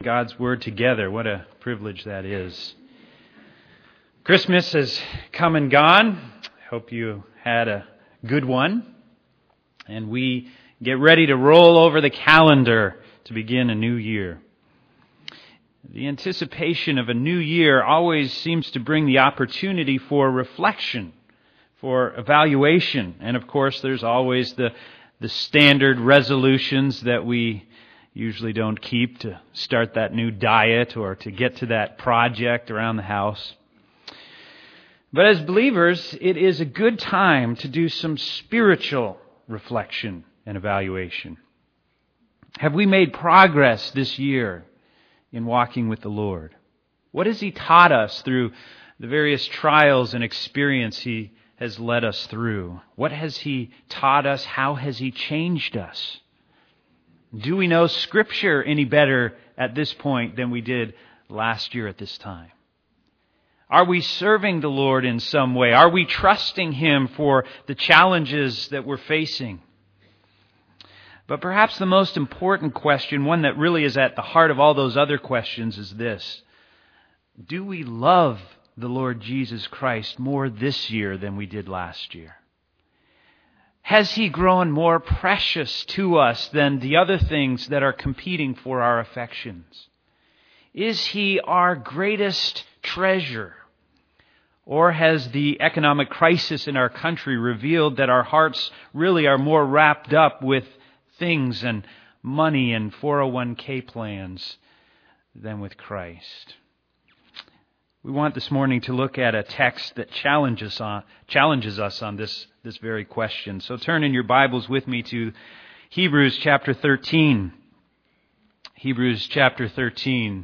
God's Word together. What a privilege that is. Christmas has come and gone. I hope you had a good one. And we get ready to roll over the calendar to begin a new year. The anticipation of a new year always seems to bring the opportunity for reflection, for evaluation. And of course, there's always the standard resolutions that we usually don't keep, to start that new diet or to get to that project around the house. But as believers, it is a good time to do some spiritual reflection and evaluation. Have we made progress this year in walking with the Lord? What has He taught us through the various trials and experience He has led us through? What has He taught us? How has He changed us? Do we know Scripture any better at this point than we did last year at this time? Are we serving the Lord in some way? Are we trusting Him for the challenges that we're facing? But perhaps the most important question, one that really is at the heart of all those other questions, is this: do we love the Lord Jesus Christ more this year than we did last year? Has He grown more precious to us than the other things that are competing for our affections? Is He our greatest treasure? Or has the economic crisis in our country revealed that our hearts really are more wrapped up with things and money and 401k plans than with Christ? We want this morning to look at a text that challenges us on this very question. So turn in your Bibles with me to Hebrews chapter 13. Hebrews chapter 13.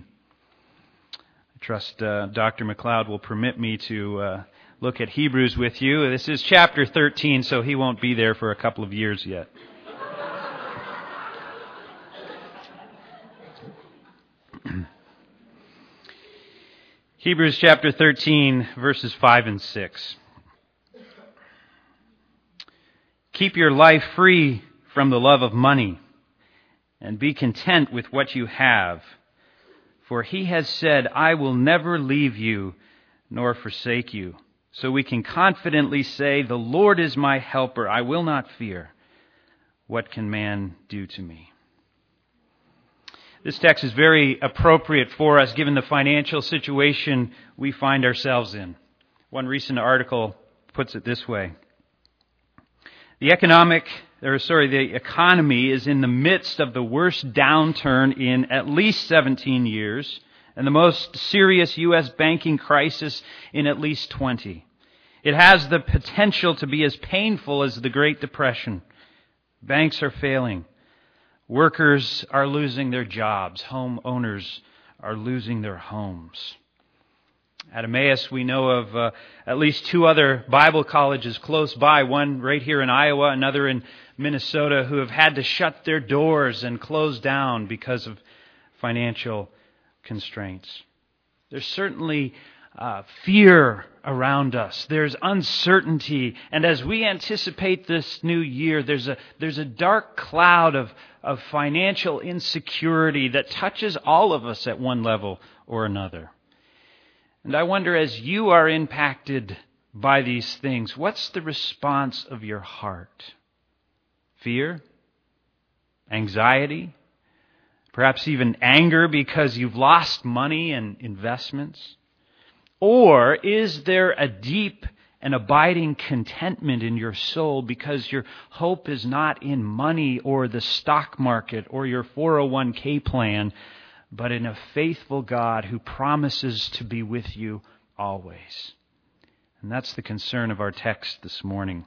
I trust Dr. McLeod will permit me to look at Hebrews with you. This is chapter 13, so he won't be there for a couple of years yet. Hebrews chapter 13, verses 5 and 6. Keep your life free from the love of money, and be content with what you have. For He has said, I will never leave you nor forsake you. So we can confidently say, the Lord is my helper. I will not fear. What can man do to me? This text is very appropriate for us given the financial situation we find ourselves in. One recent article puts it this way: the economy is in the midst of the worst downturn in at least 17 years and the most serious U.S. banking crisis in at least 20. It has the potential to be as painful as the Great Depression. Banks are failing. Workers are losing their jobs. Homeowners are losing their homes. At Emmaus, we know of at least two other Bible colleges close by, one right here in Iowa, another in Minnesota, who have had to shut their doors and close down because of financial constraints. There's certainly fear around us. There's uncertainty. And as we anticipate this new year, there's a dark cloud of financial insecurity that touches all of us at one level or another. And I wonder, as you are impacted by these things, what's the response of your heart? Fear? Anxiety? Perhaps even anger because you've lost money and investments? Or is there a deep and abiding contentment in your soul because your hope is not in money or the stock market or your 401k plan, but in a faithful God who promises to be with you always? And that's the concern of our text this morning.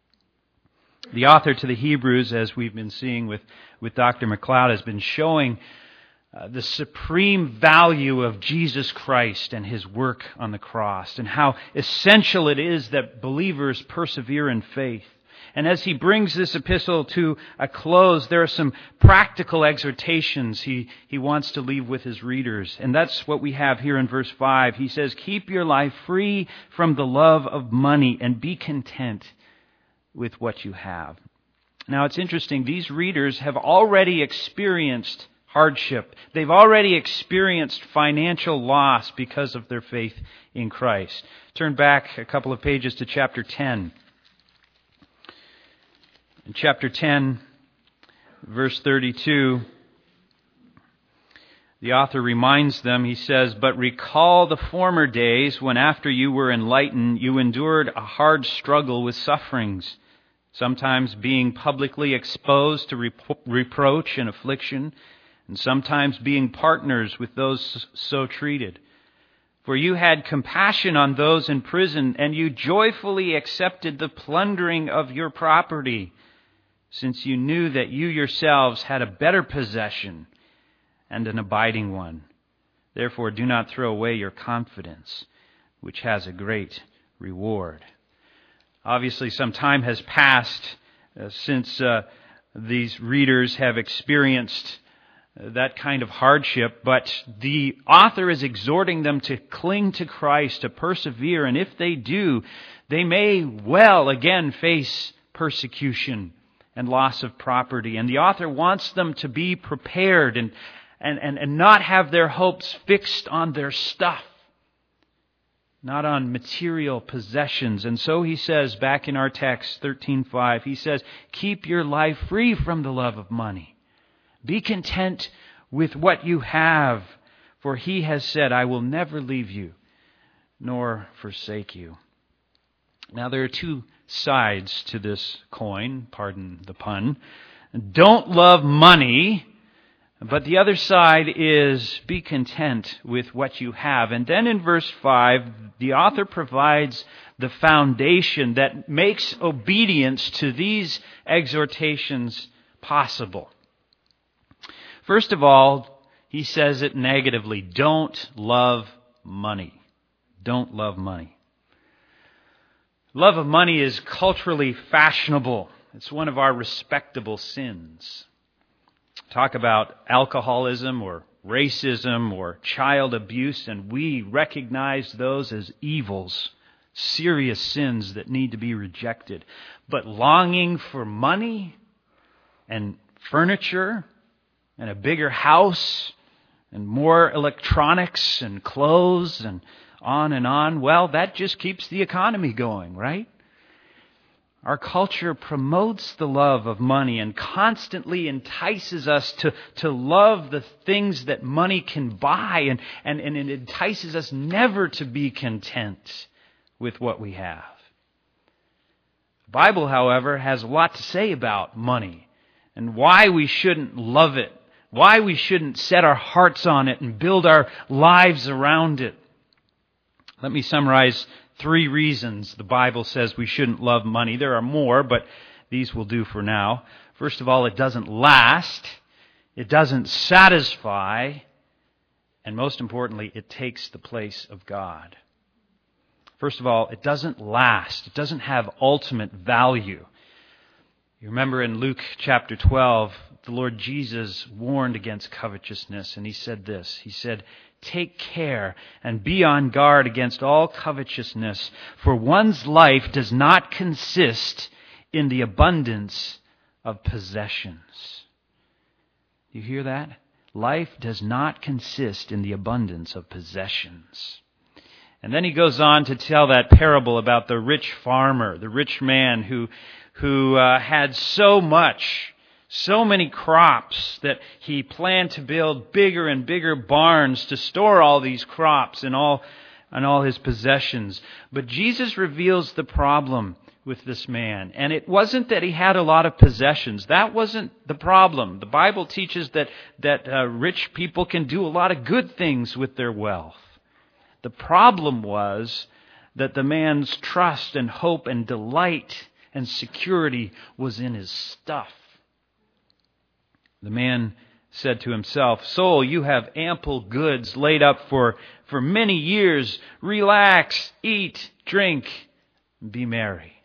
The author to the Hebrews, as we've been seeing with Dr. McLeod, has been showing the supreme value of Jesus Christ and His work on the cross, and how essential it is that believers persevere in faith. And as he brings this epistle to a close, there are some practical exhortations he wants to leave with his readers. And that's what we have here in verse 5. He says, keep your life free from the love of money and be content with what you have. Now it's interesting, these readers have already experienced hardship. They've already experienced financial loss because of their faith in Christ. Turn back a couple of pages to chapter 10. In chapter 10, verse 32, the author reminds them, he says, "But recall the former days when after you were enlightened, you endured a hard struggle with sufferings, sometimes being publicly exposed to reproach and affliction, and sometimes being partners with those so treated. For you had compassion on those in prison, and you joyfully accepted the plundering of your property, since you knew that you yourselves had a better possession and an abiding one. Therefore do not throw away your confidence, which has a great reward." Obviously, some time has passed since these readers have experienced that kind of hardship, but the author is exhorting them to cling to Christ, to persevere, and if they do, they may well again face persecution and loss of property. And the author wants them to be prepared and not have their hopes fixed on their stuff, not on material possessions. And so he says, back in our text, 13:5, he says, "Keep your life free from the love of money. Be content with what you have, for he has said, 'I will never leave you nor forsake you.'" Now there are two sides to this coin, pardon the pun. Don't love money, but the other side is be content with what you have. And then in verse 5, the author provides the foundation that makes obedience to these exhortations possible. First of all, he says it negatively. Don't love money. Don't love money. Love of money is culturally fashionable. It's one of our respectable sins. Talk about alcoholism or racism or child abuse, and we recognize those as evils, serious sins that need to be rejected. But longing for money and furniture and a bigger house and more electronics and clothes and on, well, that just keeps the economy going, right? Our culture promotes the love of money and constantly entices us to love the things that money can buy, and it entices us never to be content with what we have. The Bible, however, has a lot to say about money and why we shouldn't love it, why we shouldn't set our hearts on it and build our lives around it. Let me summarize 3 reasons the Bible says we shouldn't love money. There are more, but these will do for now. First of all, it doesn't last. It doesn't satisfy. And most importantly, it takes the place of God. First of all, it doesn't last. It doesn't have ultimate value. You remember in Luke chapter 12, the Lord Jesus warned against covetousness, and he said this. He said, "Take care and be on guard against all covetousness, for one's life does not consist in the abundance of possessions." You hear that? Life does not consist in the abundance of possessions. And then he goes on to tell that parable about the rich farmer, the rich man who had so many crops that he planned to build bigger and bigger barns to store all these crops and all his possessions. But Jesus reveals the problem with this man. And it wasn't that he had a lot of possessions. That wasn't the problem. The Bible teaches that rich people can do a lot of good things with their wealth. The problem was that the man's trust and hope and delight and security was in his stuff. The man said to himself, "Soul, you have ample goods laid up for many years. Relax, eat, drink, and be merry."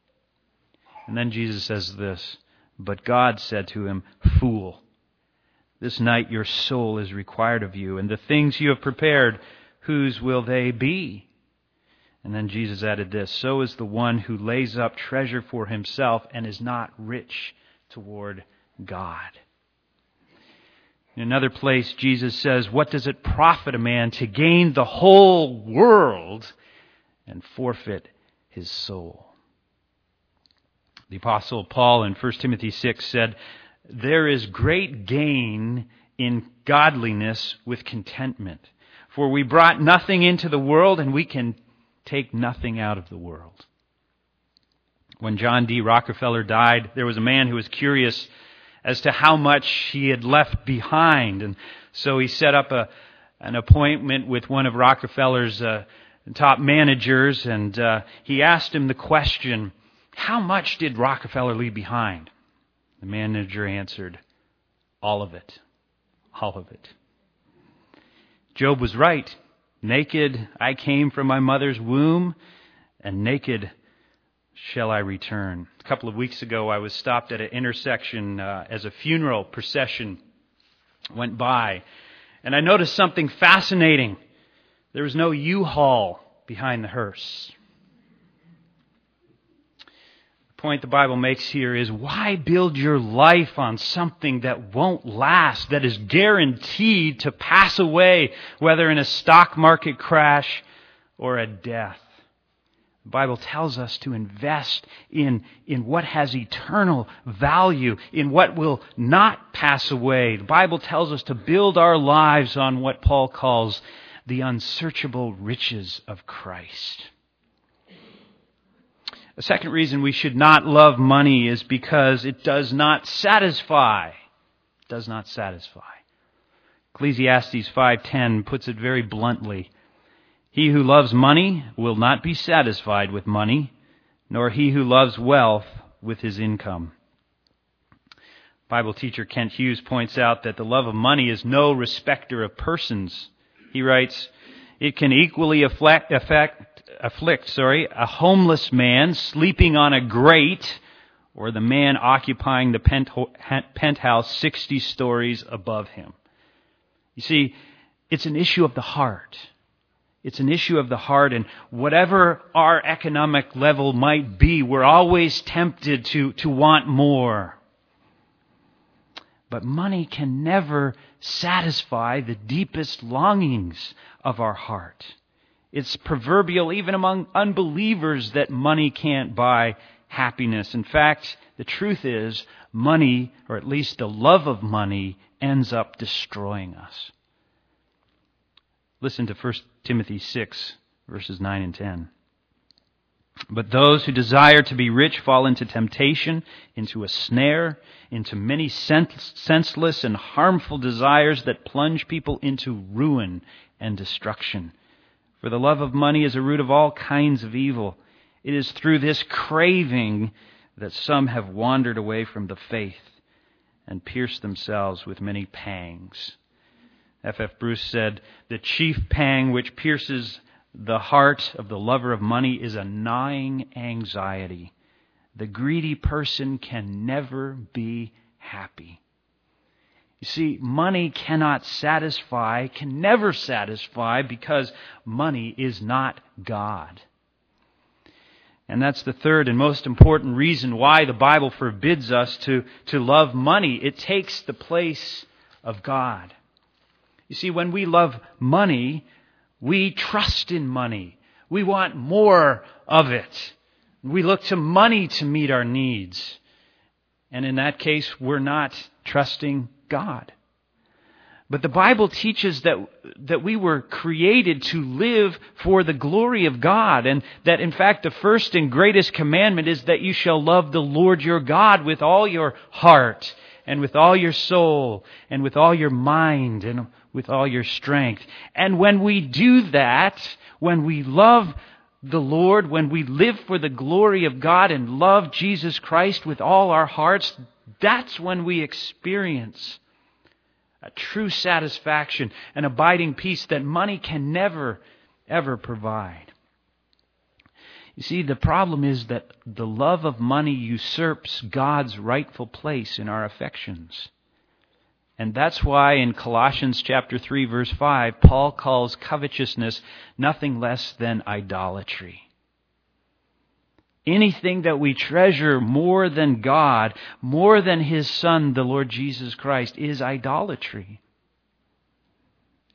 And then Jesus says this, "But God said to him, 'Fool, this night your soul is required of you, and the things you have prepared, whose will they be?' And then Jesus added this, 'So is the one who lays up treasure for himself and is not rich toward God.'" In another place, Jesus says, "What does it profit a man to gain the whole world and forfeit his soul?" The Apostle Paul in 1 Timothy 6 said, "There is great gain in godliness with contentment. For we brought nothing into the world, and we can take nothing out of the world." When John D. Rockefeller died, there was a man who was curious as to how much he had left behind. And so he set up an appointment with one of Rockefeller's top managers, and he asked him the question, "How much did Rockefeller leave behind?" The manager answered, "All of it. All of it." Job was right. "Naked I came from my mother's womb, and naked shall I return." A couple of weeks ago, I was stopped at an intersection as a funeral procession went by, and I noticed something fascinating. There was no U-Haul behind the hearse. The point the Bible makes here is, why build your life on something that won't last, that is guaranteed to pass away, whether in a stock market crash or a death? The Bible tells us to invest in what has eternal value, in what will not pass away. The Bible tells us to build our lives on what Paul calls the unsearchable riches of Christ. The second reason we should not love money is because it does not satisfy. It does not satisfy. Ecclesiastes 5:10 puts it very bluntly. "He who loves money will not be satisfied with money, nor he who loves wealth with his income." Bible teacher Kent Hughes points out that the love of money is no respecter of persons. He writes, "It can equally afflict a homeless man sleeping on a grate, or the man occupying the penthouse 60 stories above him." You see, it's an issue of the heart. It's an issue of the heart, and whatever our economic level might be, we're always tempted to want more. But money can never satisfy the deepest longings of our heart. It's proverbial even among unbelievers that money can't buy happiness. In fact, the truth is, money, or at least the love of money, ends up destroying us. Listen to 1 Timothy 6, verses 9 and 10. "But those who desire to be rich fall into temptation, into a snare, into many senseless and harmful desires that plunge people into ruin and destruction. For the love of money is a root of all kinds of evil. It is through this craving that some have wandered away from the faith and pierced themselves with many pangs." F.F. Bruce said, "The chief pang which pierces the heart of the lover of money is a gnawing anxiety. The greedy person can never be happy." You see, money cannot satisfy, can never satisfy, because money is not God. And that's the third and most important reason why the Bible forbids us to love money. It takes the place of God. You see, when we love money, we trust in money. We want more of it. We look to money to meet our needs. And in that case, we're not trusting God. But the Bible teaches that we were created to live for the glory of God, and that in fact the first and greatest commandment is that you shall love the Lord your God with all your heart, and with all your soul, and with all your mind, and with all your strength. And when we do that, when we love the Lord, when we live for the glory of God and love Jesus Christ with all our hearts, that's when we experience a true satisfaction, an abiding peace that money can never, ever provide. You see, the problem is that the love of money usurps God's rightful place in our affections. And that's why in Colossians chapter 3, verse 5, Paul calls covetousness nothing less than idolatry. Anything that we treasure more than God, more than His Son, the Lord Jesus Christ, is idolatry.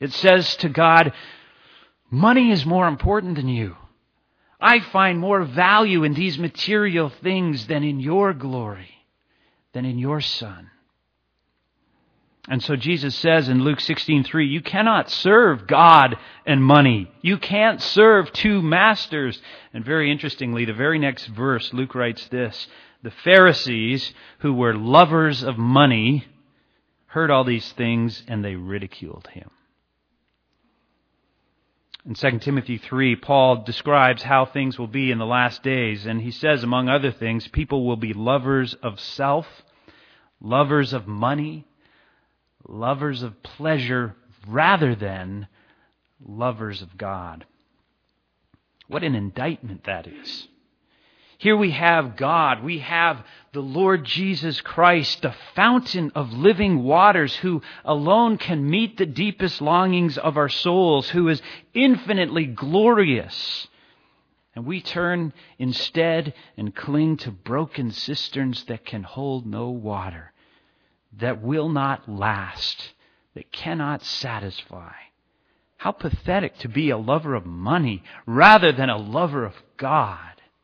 It says to God, money is more important than you. I find more value in these material things than in your glory, than in your Son. And so Jesus says in Luke 16:3, you cannot serve God and money. You can't serve two masters. And very interestingly, the very next verse, Luke writes this, the Pharisees, who were lovers of money, heard all these things and they ridiculed him. In 2 Timothy 3, Paul describes how things will be in the last days. And he says, among other things, people will be lovers of self, lovers of money, lovers of pleasure rather than lovers of God. What an indictment that is. Here we have God, we have the Lord Jesus Christ, the fountain of living waters, who alone can meet the deepest longings of our souls, who is infinitely glorious. And we turn instead and cling to broken cisterns that can hold no water, that will not last, that cannot satisfy. How pathetic to be a lover of money rather than a lover of God.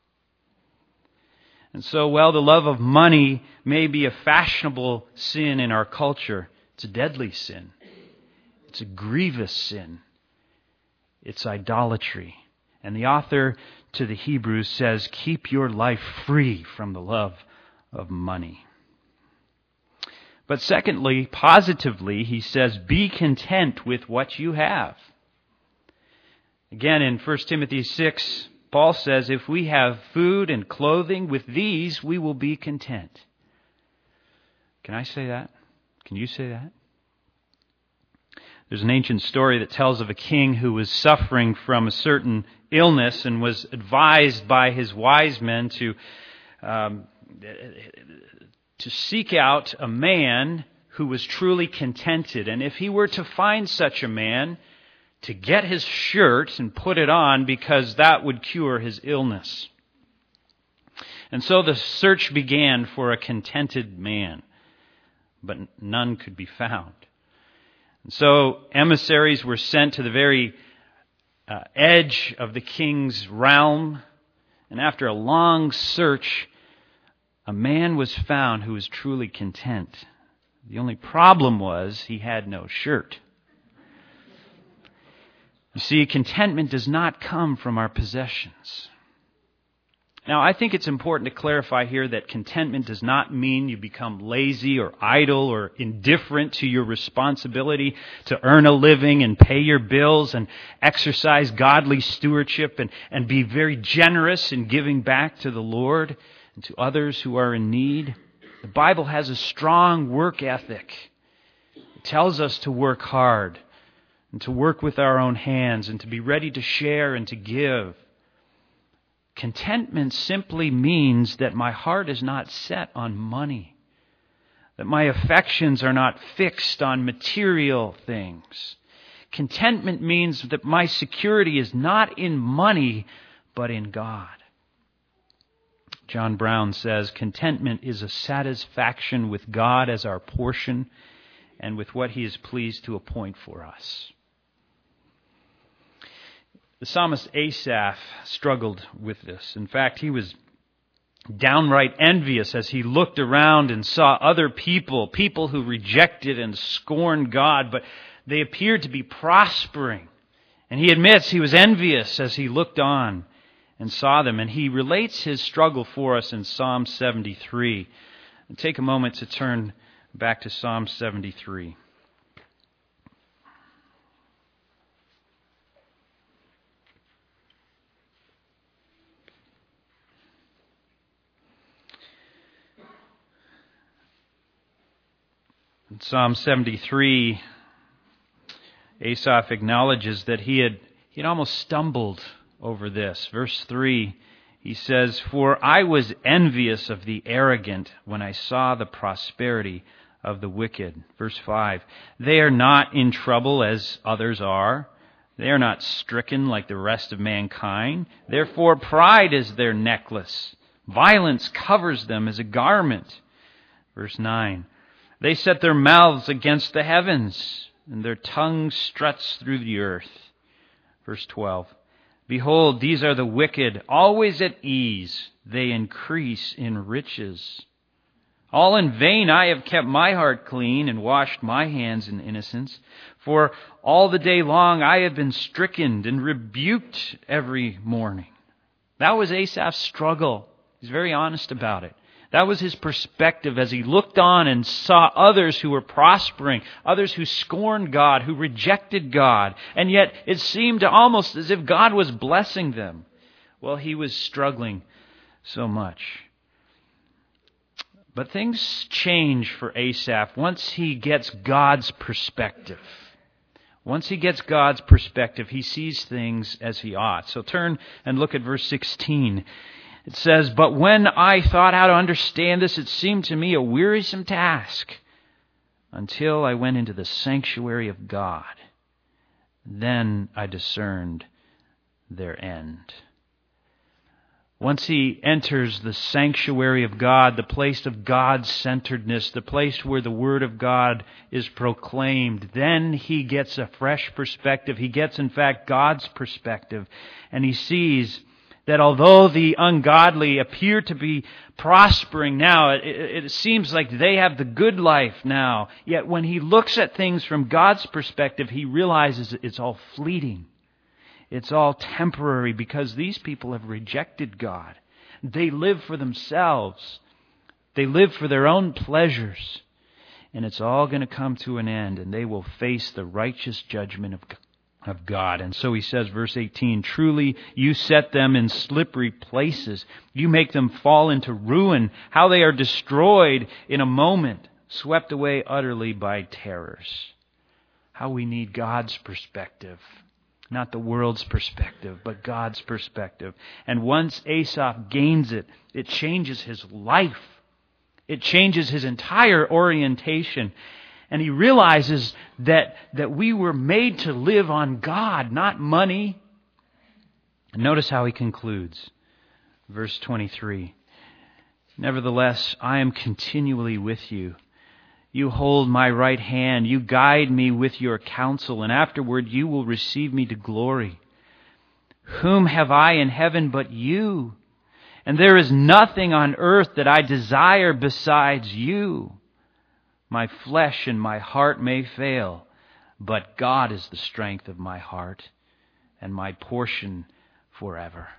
And so, while the love of money may be a fashionable sin in our culture, it's a deadly sin. It's a grievous sin. It's idolatry. And the author to the Hebrews says, keep your life free from the love of money. But secondly, positively, he says, be content with what you have. Again, in 1 Timothy 6, Paul says, if we have food and clothing, with these we will be content. Can I say that? Can you say that? There's an ancient story that tells of a king who was suffering from a certain illness and was advised by his wise men to seek out a man who was truly contented. And if he were to find such a man, to get his shirt and put it on, because that would cure his illness. And so the search began for a contented man, but none could be found. And so emissaries were sent to the very edge of the king's realm, and after a long search, a man was found who was truly content. The only problem was he had no shirt. You see, contentment does not come from our possessions. Now, I think it's important to clarify here that contentment does not mean you become lazy or idle or indifferent to your responsibility to earn a living and pay your bills and exercise godly stewardship and be very generous in giving back to the Lord and to others who are in need. The Bible has a strong work ethic. It tells us to work hard and to work with our own hands and to be ready to share and to give. Contentment simply means that my heart is not set on money, that my affections are not fixed on material things. Contentment means that my security is not in money, but in God. John Brown says, contentment is a satisfaction with God as our portion and with what He is pleased to appoint for us. The psalmist Asaph struggled with this. In fact, he was downright envious as he looked around and saw other people who rejected and scorned God, but they appeared to be prospering. And he admits he was envious as he looked on and saw them. And he relates his struggle for us in Psalm 73. And take a moment to turn back to Psalm 73. In Psalm 73, Asaph acknowledges that he'd almost stumbled over this. Verse 3, he says, "For I was envious of the arrogant when I saw the prosperity of the wicked." Verse 5, "They are not in trouble as others are. They are not stricken like the rest of mankind. Therefore pride is their necklace. Violence covers them as a garment." Verse 9, "They set their mouths against the heavens. and their tongue struts through the earth. Verse 12. Behold, these are the wicked, always at ease. They increase in riches. All in vain I have kept my heart clean and washed my hands in innocence. For all the day long I have been stricken and rebuked every morning. That was Asaph's struggle. He's very honest about it. That was his perspective as he looked on and saw others who were prospering, others who scorned God, who rejected God, and yet it seemed almost as if God was blessing them. Well, he was struggling so much. But things change for Asaph once he gets God's perspective. Once he gets God's perspective, he sees things as he ought. So turn and look at verse 16. It says, "But when I thought how to understand this, it seemed to me a wearisome task until I went into the sanctuary of God. Then I discerned their end." Once he enters the sanctuary of God, the place of God-centeredness, the place where the Word of God is proclaimed, then he gets a fresh perspective. He gets, in fact, God's perspective. And he sees that although the ungodly appear to be prospering now, it seems like they have the good life now. Yet when he looks at things from God's perspective, he realizes it's all fleeting. It's all temporary because these people have rejected God. They live for themselves. They live for their own pleasures. And it's all going to come to an end, and they will face the righteous judgment of God. And so he says, verse 18, "Truly you set them in slippery places. You make them fall into ruin. How they are destroyed in a moment, swept away utterly by terrors." How we need God's perspective. Not the world's perspective, but God's perspective. And once Asaph gains it, it changes his life. It changes his entire orientation. And he realizes that we were made to live on God, not money. And notice how he concludes. Verse 23. "Nevertheless, I am continually with you. You hold my right hand. You guide me with your counsel, and afterward you will receive me to glory. Whom have I in heaven but you? And there is nothing on earth that I desire besides you. My flesh and my heart may fail, but God is the strength of my heart and my portion forever."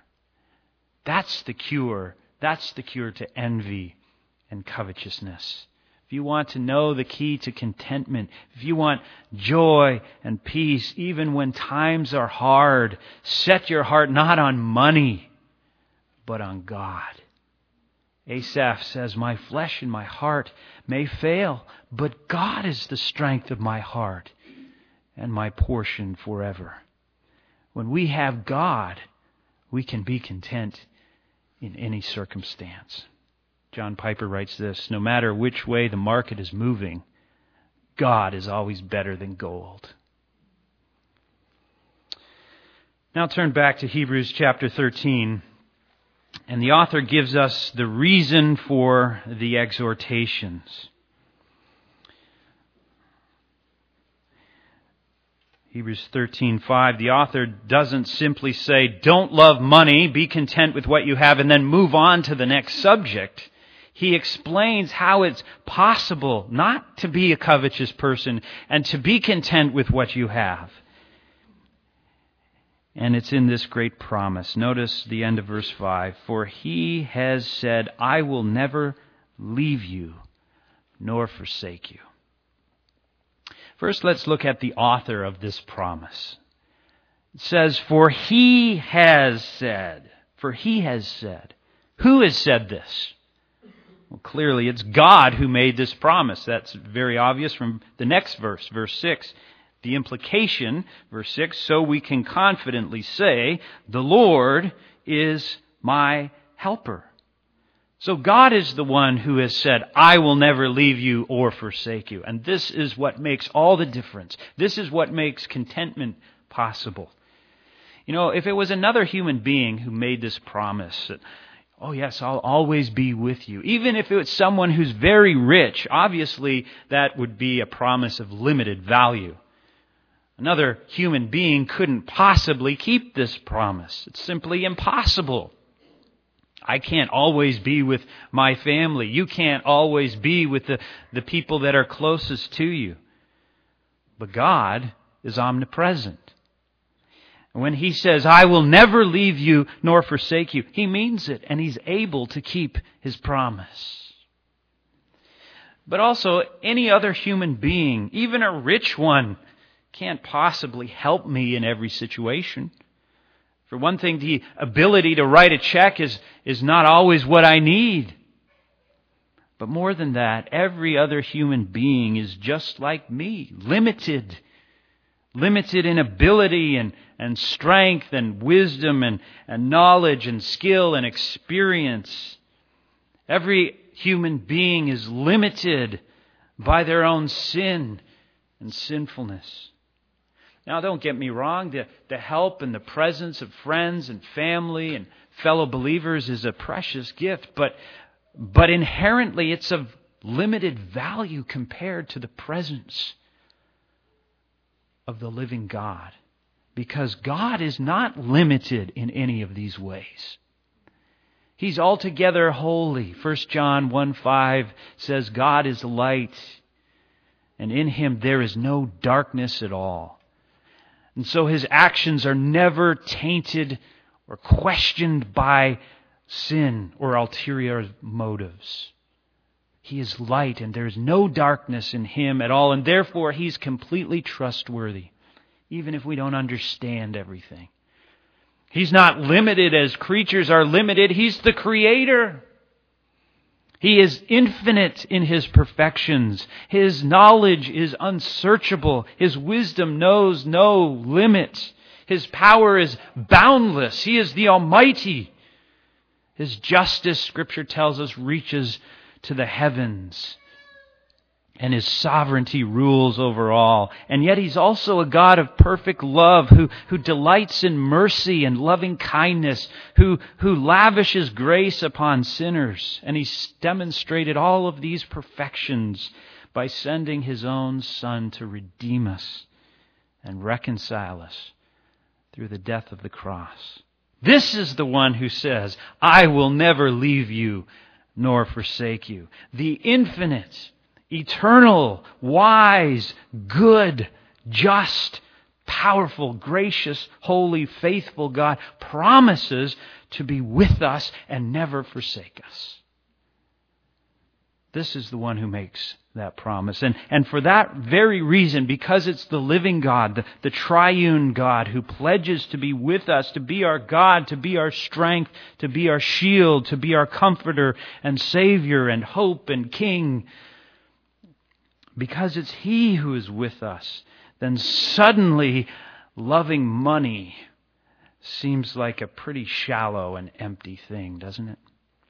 That's the cure. That's the cure to envy and covetousness. If you want to know the key to contentment, if you want joy and peace, even when times are hard, set your heart not on money, but on God. Asaph says, "My flesh and my heart may fail, but God is the strength of my heart and my portion forever." When we have God, we can be content in any circumstance. John Piper writes this, "No matter which way the market is moving, God is always better than gold." Now turn back to Hebrews chapter 13, and the author gives us the reason for the exhortations. Hebrews 13:5, the author doesn't simply say, "Don't love money, be content with what you have," and then move on to the next subject. He explains how it's possible not to be a covetous person and to be content with what you have. And it's in this great promise. Notice the end of verse 5. "For he has said, I will never leave you nor forsake you." First, let's look at the author of this promise. It says, "For he has said." For he has said. Who has said this? Well, clearly it's God who made this promise. That's very obvious from the next verse, verse 6. The implication, verse 6, "So we can confidently say, the Lord is my helper." So God is the one who has said, "I will never leave you or forsake you." And this is what makes all the difference. This is what makes contentment possible. You know, if it was another human being who made this promise, that, "Oh yes, I'll always be with you," even if it was someone who's very rich, obviously that would be a promise of limited value. Another human being couldn't possibly keep this promise. It's simply impossible. I can't always be with my family. You can't always be with the people that are closest to you. But God is omnipresent. And when He says, I will never leave you nor forsake you, He means it, and He's able to keep His promise. But also, any other human being, even a rich one, can't possibly help me in every situation. For one thing, the ability to write a check is not always what I need. But more than that, every other human being is just like me, limited in ability and strength and wisdom and knowledge and skill and experience. Every human being is limited by their own sin and sinfulness. Now, don't get me wrong, the help and the presence of friends and family and fellow believers is a precious gift, but inherently it's of limited value compared to the presence of the living God. Because God is not limited in any of these ways. He's altogether holy. 1 John 1:5 says God is light, and in Him there is no darkness at all. And so His actions are never tainted or questioned by sin or ulterior motives. He is light and there is no darkness in Him at all, and therefore He's completely trustworthy, even if we don't understand everything. He's not limited as creatures are limited. He's the Creator. He is infinite in His perfections. His knowledge is unsearchable. His wisdom knows no limit. His power is boundless. He is the Almighty. His justice, Scripture tells us, reaches to the heavens. And His sovereignty rules over all. And yet He's also a God of perfect love who delights in mercy and loving kindness, who lavishes grace upon sinners. And He's demonstrated all of these perfections by sending His own Son to redeem us and reconcile us through the death of the cross. This is the one who says, I will never leave you nor forsake you. The infinite, eternal, wise, good, just, powerful, gracious, holy, faithful God promises to be with us and never forsake us. This is the one who makes that promise. And for that very reason, because it's the living God, the triune God who pledges to be with us, to be our God, to be our strength, to be our shield, to be our comforter and Savior and hope and King, because it's He who is with us, then suddenly loving money seems like a pretty shallow and empty thing, doesn't it?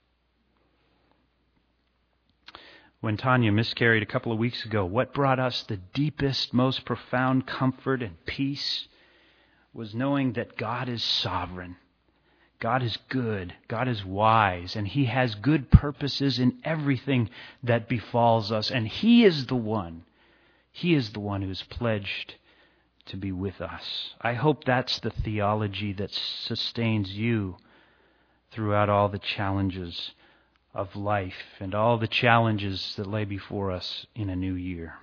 When Tanya miscarried a couple of weeks ago, what brought us the deepest, most profound comfort and peace was knowing that God is sovereign. God is good. God is wise. And He has good purposes in everything that befalls us. And He is the one who's pledged to be with us. I hope that's the theology that sustains you throughout all the challenges of life and all the challenges that lay before us in a new year.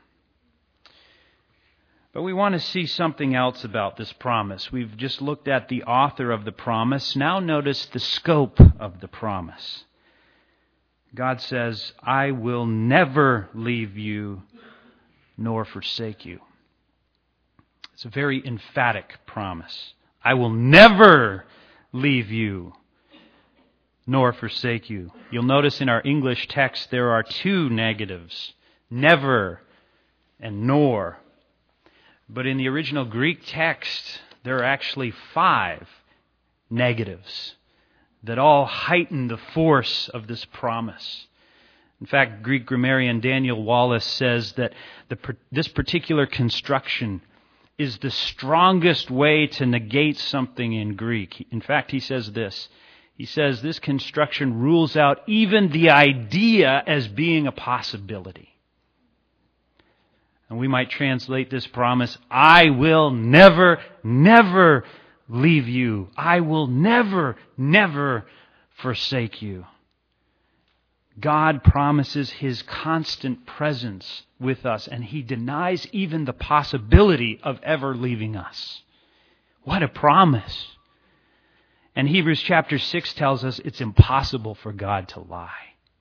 But we want to see something else about this promise. We've just looked at the author of the promise. Now notice the scope of the promise. God says, I will never leave you nor forsake you. It's a very emphatic promise. I will never leave you nor forsake you. You'll notice in our English text there are two negatives, never and nor. But in the original Greek text, there are actually 5 negatives that all heighten the force of this promise. In fact, Greek grammarian Daniel Wallace says that this particular construction is the strongest way to negate something in Greek. In fact, he says this. He says this construction rules out even the idea as being a possibility. And we might translate this promise, I will never, never leave you. I will never, never forsake you. God promises His constant presence with us, and He denies even the possibility of ever leaving us. What a promise! And Hebrews chapter 6 tells us it's impossible for God to lie.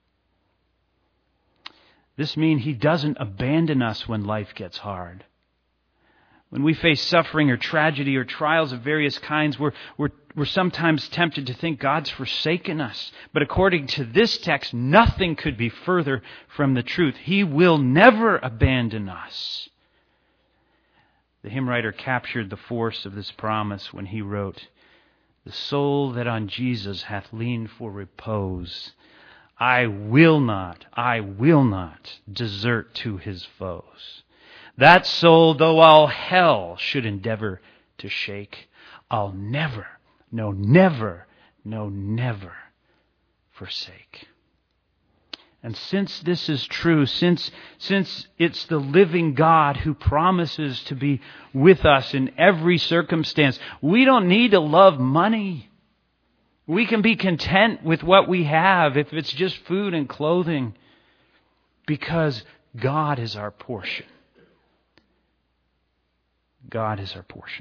This means He doesn't abandon us when life gets hard. When we face suffering or tragedy or trials of various kinds, we're sometimes tempted to think God's forsaken us. But according to this text, nothing could be further from the truth. He will never abandon us. The hymn writer captured the force of this promise when he wrote, "The soul that on Jesus hath leaned for repose, I will not desert to his foes. That soul, though all hell should endeavor to shake, I'll never, no never, no never forsake." And since this is true, since it's the living God who promises to be with us in every circumstance, we don't need to love money. We can be content with what we have if it's just food and clothing, because God is our portion. God is our portion.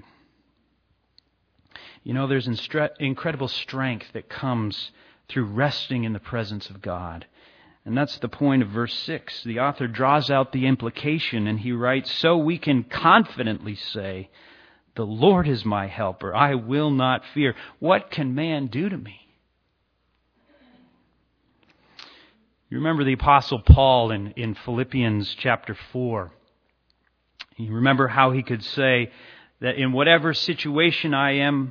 You know, there's incredible strength that comes through resting in the presence of God. And that's the point of verse 6. The author draws out the implication and he writes, "So we can confidently say, the Lord is my helper. I will not fear. What can man do to me?" You remember the Apostle Paul in Philippians chapter 4. You remember how he could say that in whatever situation I am,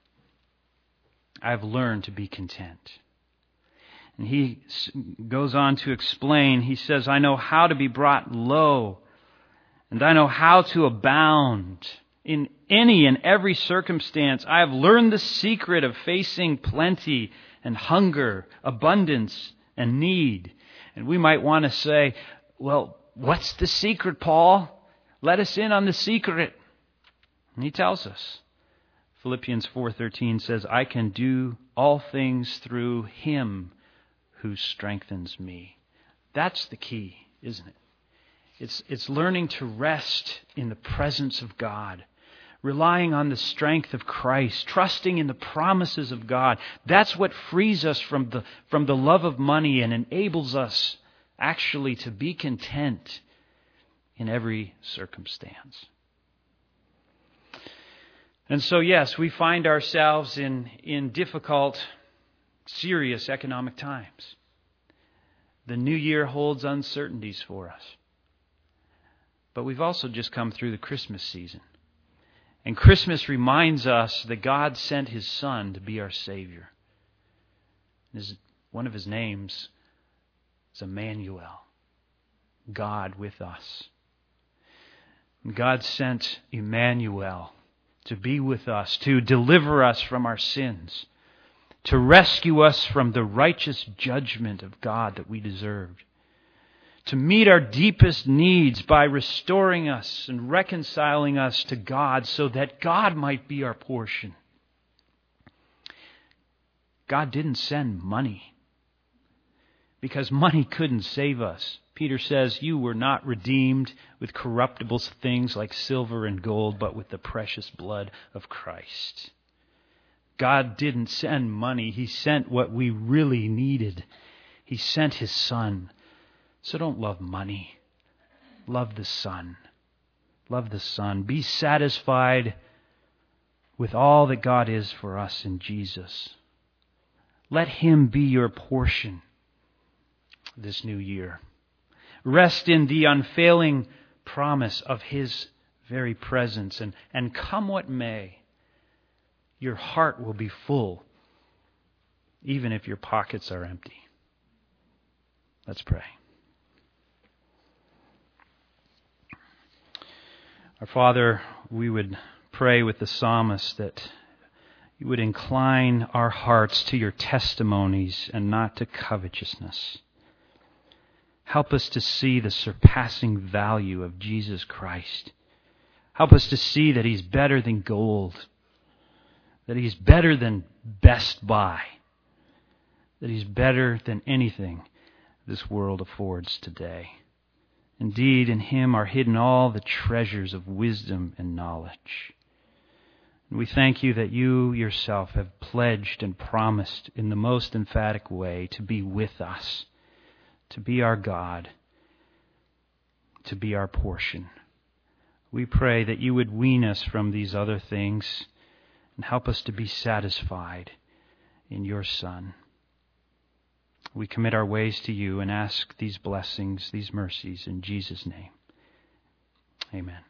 I've learned to be content. And he goes on to explain, he says, "I know how to be brought low, and I know how to abound. In any and every circumstance, I have learned the secret of facing plenty and hunger, abundance and need." And we might want to say, well, what's the secret, Paul? Let us in on the secret. And he tells us. Philippians 4:13 says, "I can do all things through Him who strengthens me." That's the key, isn't it? It's learning to rest in the presence of God, relying on the strength of Christ, trusting in the promises of God. That's what frees us from the love of money and enables us actually to be content in every circumstance. And so, yes, we find ourselves in difficult, serious economic times. The new year holds uncertainties for us. But we've also just come through the Christmas season. And Christmas reminds us that God sent His Son to be our Savior. One of His names is Emmanuel, God with us. And God sent Emmanuel to be with us, to deliver us from our sins, to rescue us from the righteous judgment of God that we deserved, to meet our deepest needs by restoring us and reconciling us to God so that God might be our portion. God didn't send money because money couldn't save us. Peter says, "You were not redeemed with corruptible things like silver and gold, but with the precious blood of Christ." God didn't send money. He sent what we really needed. He sent His Son. So don't love money. Love the Son. Love the Son. Be satisfied with all that God is for us in Jesus. Let Him be your portion this new year. Rest in the unfailing promise of His very presence. And come what may, your heart will be full, even if your pockets are empty. Let's pray. Our Father, we would pray with the psalmist that You would incline our hearts to Your testimonies and not to covetousness. Help us to see the surpassing value of Jesus Christ. Help us to see that He's better than gold, that He's better than Best Buy, that He's better than anything this world affords today. Indeed, in Him are hidden all the treasures of wisdom and knowledge. And we thank You that You Yourself have pledged and promised in the most emphatic way to be with us, to be our God, to be our portion. We pray that You would wean us from these other things and help us to be satisfied in Your Son. We commit our ways to You and ask these blessings, these mercies in Jesus' name. Amen.